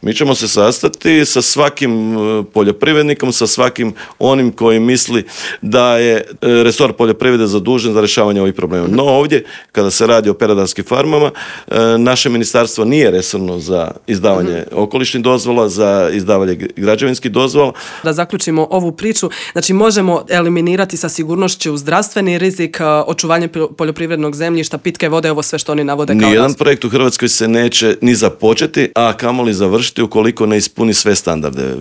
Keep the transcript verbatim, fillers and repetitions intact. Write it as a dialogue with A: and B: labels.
A: Mi ćemo se sastati sa svakim poljoprivrednikom, sa svakim onim koji misli da je resor poljoprivrede zadužen za rješavanje ovih problema. No ovdje, kada se radi o peradarskim farmama, naše ministarstvo nije resorno za izdavanje mm-hmm. okolišnih dozvola, za izdavanje građevinskih dozvola.
B: Da zaključimo ovu priču, znači možemo eliminirati sa sigurnošću zdravstveni rizik, očuvanje poljoprivrednog zemljišta, pitke vode, ovo sve što oni navode kao
A: Nijedan
B: razlog.
A: projekt u Hrvatskoj se neće ni započeti, a kamoli završiti ukoliko ne ispuni sve standarde.